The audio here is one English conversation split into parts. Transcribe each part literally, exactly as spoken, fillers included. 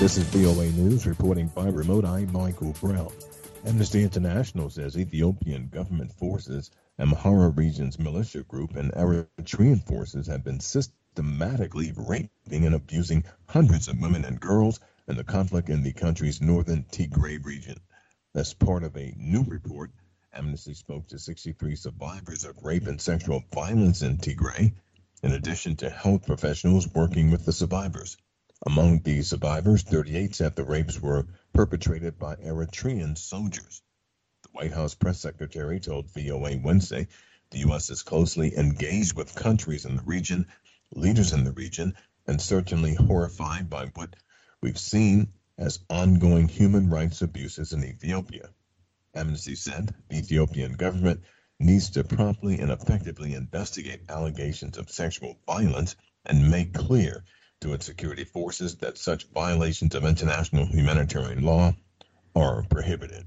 This is V O A News reporting by remote. I'm Michael Brown. Amnesty International says Ethiopian government forces, Amhara region's militia group, and Eritrean forces have been systematically raping and abusing hundreds of women and girls in the conflict in the country's northern Tigray region. As part of a new report, Amnesty spoke to sixty-three survivors of rape and sexual violence in Tigray, in addition to health professionals working with the survivors. Among the survivors, thirty-eight said the rapes were perpetrated by Eritrean soldiers. The White House press secretary told V O A Wednesday the U S is closely engaged with countries in the region, leaders in the region, and certainly horrified by what we've seen as ongoing human rights abuses in Ethiopia. Amnesty said the Ethiopian government needs to promptly and effectively investigate allegations of sexual violence and make clear to its security forces that such violations of international humanitarian law are prohibited.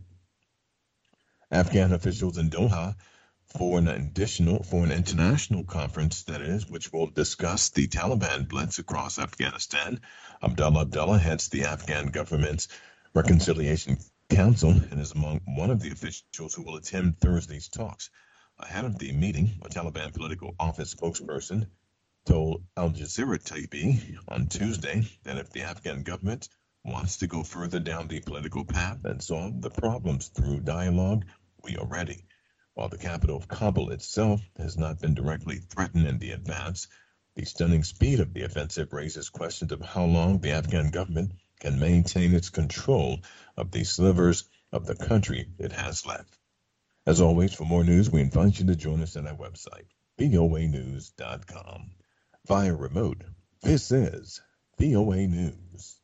Afghan officials in Doha for an additional, for an international conference, that is, which will discuss the Taliban blitz across Afghanistan. Abdullah Abdullah heads the Afghan government's Reconciliation Council and is among one of the officials who will attend Thursday's talks. Ahead of the meeting, a Taliban political office spokesperson told Al Jazeera T V on Tuesday that if the Afghan government wants to go further down the political path and solve the problems through dialogue, we are ready. While the capital of Kabul itself has not been directly threatened in the advance, the stunning speed of the offensive raises questions of how long the Afghan government can maintain its control of the slivers of the country it has left. As always, for more news, we invite you to join us at our website, V O A news dot com. Via remote, this is V O A News.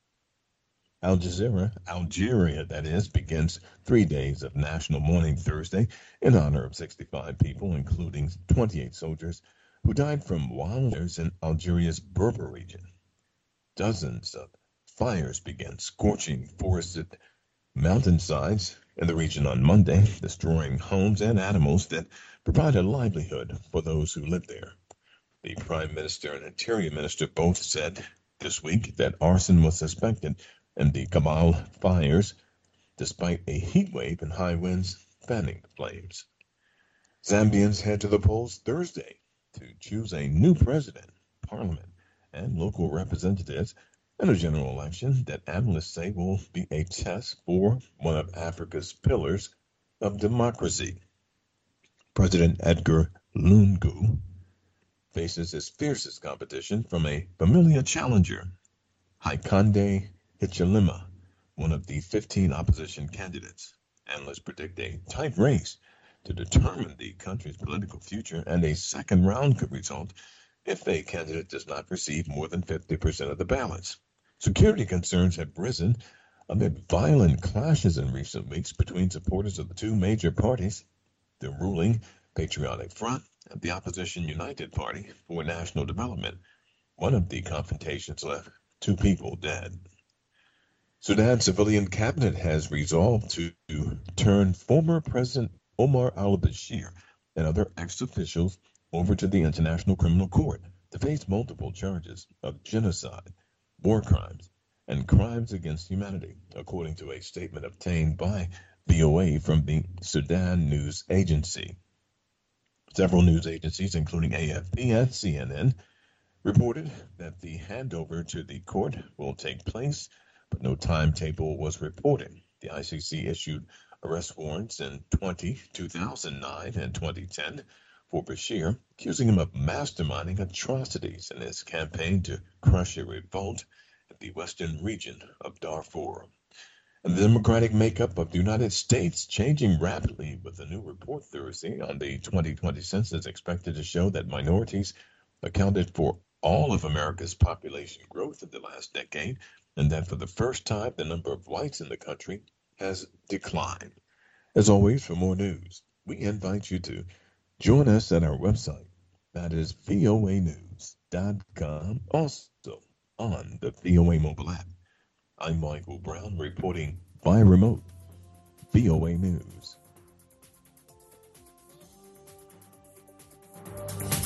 Al Jazeera, Algeria, that is, begins three days of National Mourning Thursday in honor of sixty-five people, including twenty-eight soldiers, who died from wildfires in Algeria's Berber region. Dozens of fires began scorching forested mountainsides in the region on Monday, destroying homes and animals that provide a livelihood for those who live there. The Prime Minister and Interior Minister both said this week that arson was suspected in the Kabul fires, despite a heat wave and high winds fanning the flames. Zambians head to the polls Thursday to choose a new president, parliament, and local representatives in a general election that analysts say will be a test for one of Africa's pillars of democracy. President Edgar Lungu faces his fiercest competition from a familiar challenger, Hakainde Hichilema, one of the fifteen opposition candidates. Analysts predict a tight race to determine the country's political future, and a second round could result if a candidate does not receive more than fifty percent of the ballots. Security concerns have risen amid violent clashes in recent weeks between supporters of the two major parties, the ruling Patriotic Front and the opposition United Party for National Development. One of the confrontations left two people dead. Sudan's civilian cabinet has resolved to turn former President Omar al-Bashir and other ex-officials over to the International Criminal Court to face multiple charges of genocide, war crimes, and crimes against humanity, according to a statement obtained by V O A from the Sudan News Agency. Several news agencies, including A F P and C N N, reported that the handover to the court will take place, but no timetable was reported. The I C C issued arrest warrants in two thousand nine and twenty ten for Bashir, accusing him of masterminding atrocities in his campaign to crush a revolt in the western region of Darfur. And the democratic makeup of the United States changing rapidly, with a new report Thursday on the twenty twenty census expected to show that minorities accounted for all of America's population growth in the last decade, and that for the first time the number of whites in the country has declined. As always, for more news, we invite you to join us at our website, that is V O A news dot com, also on the V O A mobile app. I'm Michael Brown reporting by remote, V O A News.